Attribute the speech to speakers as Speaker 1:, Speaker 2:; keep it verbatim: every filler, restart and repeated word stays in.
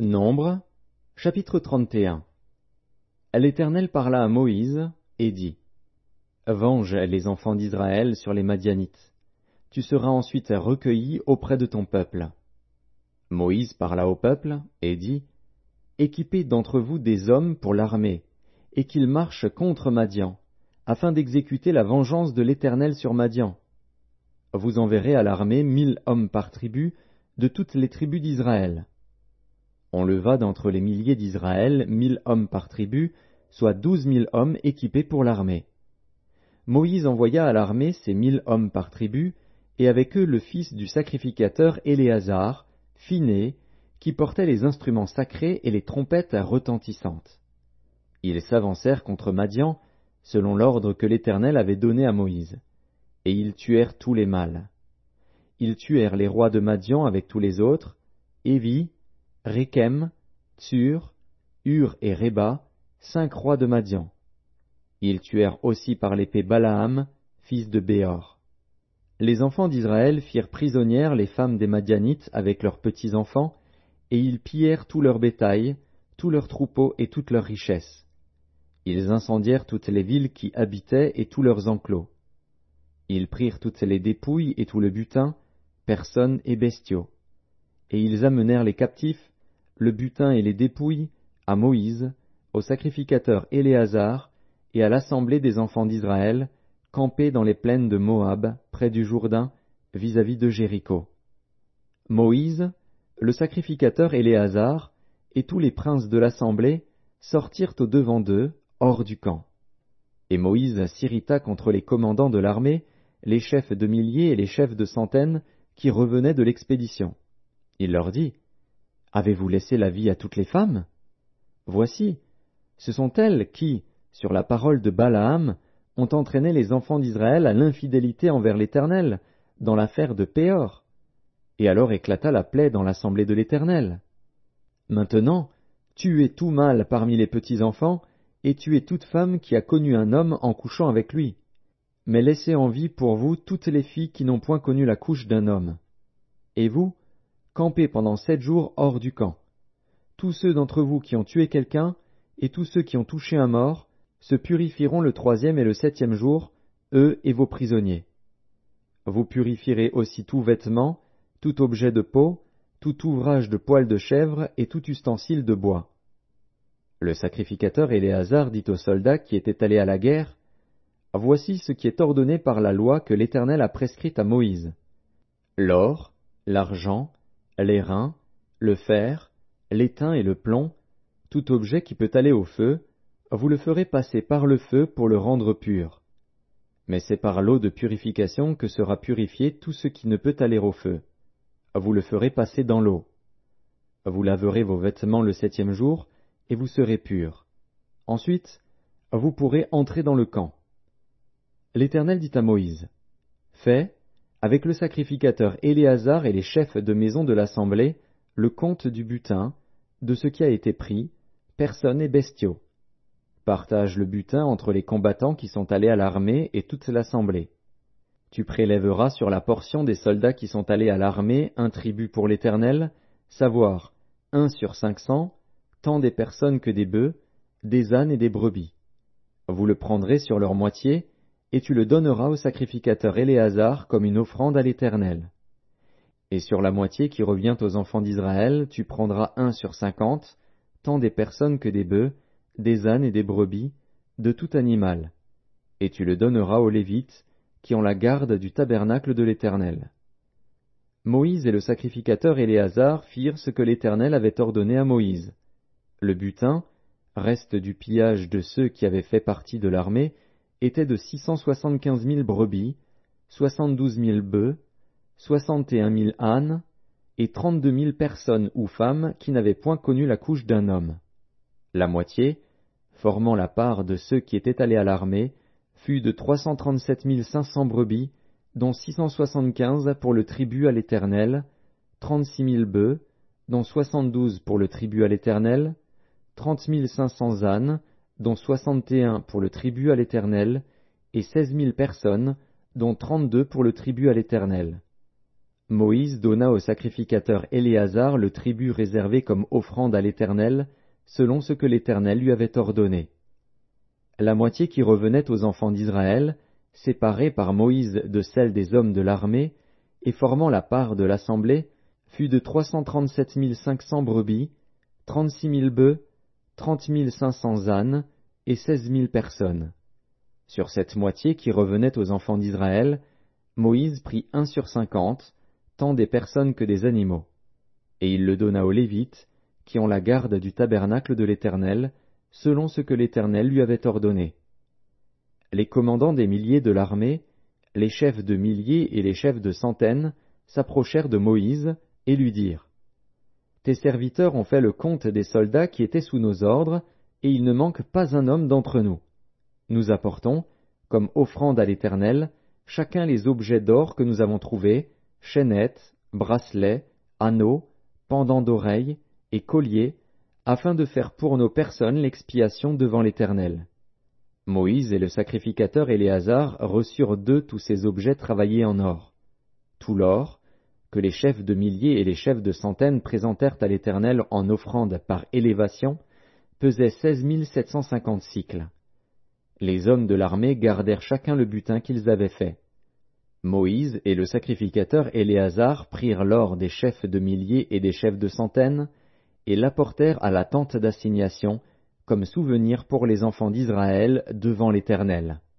Speaker 1: Nombre, chapitre trente et un. L'Éternel parla à Moïse et dit, Venge les enfants d'Israël sur les Madianites. Tu seras ensuite recueilli auprès de ton peuple. Moïse parla au peuple et dit, Équipez d'entre vous des hommes pour l'armée, et qu'ils marchent contre Madian, afin d'exécuter la vengeance de l'Éternel sur Madian. Vous enverrez à l'armée mille hommes par tribu, de toutes les tribus d'Israël. On leva d'entre les milliers d'Israël mille hommes par tribu, soit douze mille hommes équipés pour l'armée. Moïse envoya à l'armée ces mille hommes par tribu, et avec eux le fils du sacrificateur Éléazar, Phiné, qui portait les instruments sacrés et les trompettes retentissantes. Ils s'avancèrent contre Madian, selon l'ordre que l'Éternel avait donné à Moïse, et ils tuèrent tous les mâles. Ils tuèrent les rois de Madian avec tous les autres, Évi, Rékem, Tsur, Hur et Réba, cinq rois de Madian. Ils tuèrent aussi par l'épée Balaam, fils de Béor. Les enfants d'Israël firent prisonnières les femmes des Madianites avec leurs petits-enfants, et ils pillèrent tout leur bétail, tous leurs troupeaux et toutes leurs richesses. Ils incendièrent toutes les villes qui habitaient et tous leurs enclos. Ils prirent toutes les dépouilles et tout le butin, personnes et bestiaux. Et ils amenèrent les captifs, le butin et les dépouilles, à Moïse, au sacrificateur Éléazar, et à l'assemblée des enfants d'Israël, campés dans les plaines de Moab, près du Jourdain, vis-à-vis de Jéricho. Moïse, le sacrificateur Éléazar, et tous les princes de l'assemblée sortirent au-devant d'eux, hors du camp. Et Moïse s'irrita contre les commandants de l'armée, les chefs de milliers et les chefs de centaines, qui revenaient de l'expédition. Il leur dit, « Avez-vous laissé la vie à toutes les femmes? Voici, ce sont elles qui, sur la parole de Balaam, ont entraîné les enfants d'Israël à l'infidélité envers l'Éternel, dans l'affaire de Péor. » Et alors éclata la plaie dans l'assemblée de l'Éternel. Maintenant, tuez tout mâle parmi les petits-enfants, et tuez toute femme qui a connu un homme en couchant avec lui. Mais laissez en vie pour vous toutes les filles qui n'ont point connu la couche d'un homme. Et vous, campez pendant sept jours hors du camp. Tous ceux d'entre vous qui ont tué quelqu'un, et tous ceux qui ont touché un mort, se purifieront le troisième et le septième jour, eux et vos prisonniers. Vous purifierez aussi tout vêtement, tout objet de peau, tout ouvrage de poil de chèvre et tout ustensile de bois. Le sacrificateur Éléazar dit aux soldats qui étaient allés à la guerre, « Voici ce qui est ordonné par la loi que l'Éternel a prescrite à Moïse. L'or, l'argent, l'airain, le fer, l'étain et le plomb, tout objet qui peut aller au feu, vous le ferez passer par le feu pour le rendre pur. Mais c'est par l'eau de purification que sera purifié tout ce qui ne peut aller au feu. Vous le ferez passer dans l'eau. Vous laverez vos vêtements le septième jour, et vous serez purs. Ensuite, vous pourrez entrer dans le camp. » L'Éternel dit à Moïse, « Fais, avec le sacrificateur Éléazar et les chefs de maison de l'assemblée, le compte du butin, de ce qui a été pris, personnes et bestiaux. Partage le butin entre les combattants qui sont allés à l'armée et toute l'assemblée. Tu prélèveras sur la portion des soldats qui sont allés à l'armée un tribut pour l'Éternel, savoir un sur cinq cents, tant des personnes que des bœufs, des ânes et des brebis. Vous le prendrez sur leur moitié, et tu le donneras au sacrificateur Éléazar comme une offrande à l'Éternel. Et sur la moitié qui revient aux enfants d'Israël, tu prendras un sur cinquante, tant des personnes que des bœufs, des ânes et des brebis, de tout animal. Et tu le donneras aux Lévites, qui ont la garde du tabernacle de l'Éternel. » Moïse et le sacrificateur Éléazar firent ce que l'Éternel avait ordonné à Moïse. Le butin, reste du pillage de ceux qui avaient fait partie de l'armée, était de six cent soixante-quinze mille brebis, soixante-douze mille bœufs, soixante et un mille ânes, et trente-deux mille personnes ou femmes qui n'avaient point connu la couche d'un homme. La moitié, formant la part de ceux qui étaient allés à l'armée, fut de trois cent trente-sept mille cinq cents brebis, dont six cent soixante-quinze pour le tribut à l'Éternel, trente-six mille bœufs, dont soixante-douze pour le tribut à l'Éternel, trente mille cinq cents ânes, dont soixante et un pour le tribut à l'Éternel, et seize mille personnes, dont trente-deux pour le tribut à l'Éternel. Moïse donna au sacrificateur Éléazar le tribut réservé comme offrande à l'Éternel, selon ce que l'Éternel lui avait ordonné. La moitié qui revenait aux enfants d'Israël, séparée par Moïse de celle des hommes de l'armée, et formant la part de l'assemblée, fut de trois cent trente-sept mille cinq cents brebis, trente-six mille bœufs, trente mille cinq cents ânes, et seize mille personnes. Sur cette moitié qui revenait aux enfants d'Israël, Moïse prit un sur cinquante, tant des personnes que des animaux. Et il le donna aux Lévites, qui ont la garde du tabernacle de l'Éternel, selon ce que l'Éternel lui avait ordonné. Les commandants des milliers de l'armée, les chefs de milliers et les chefs de centaines, s'approchèrent de Moïse et lui dirent : Tes serviteurs ont fait le compte des soldats qui étaient sous nos ordres, et il ne manque pas un homme d'entre nous. Nous apportons, comme offrande à l'Éternel, chacun les objets d'or que nous avons trouvés, chaînettes, bracelets, anneaux, pendants d'oreilles et colliers, afin de faire pour nos personnes l'expiation devant l'Éternel. Moïse et le sacrificateur Éléazar reçurent d'eux tous ces objets travaillés en or. Tout l'or, que les chefs de milliers et les chefs de centaines présentèrent à l'Éternel en offrande par élévation, pesait seize mille sept cent cinquante sicles. Les hommes de l'armée gardèrent chacun le butin qu'ils avaient fait. Moïse et le sacrificateur Éléazar prirent l'or des chefs de milliers et des chefs de centaines, et l'apportèrent à la tente d'assignation, comme souvenir pour les enfants d'Israël devant l'Éternel.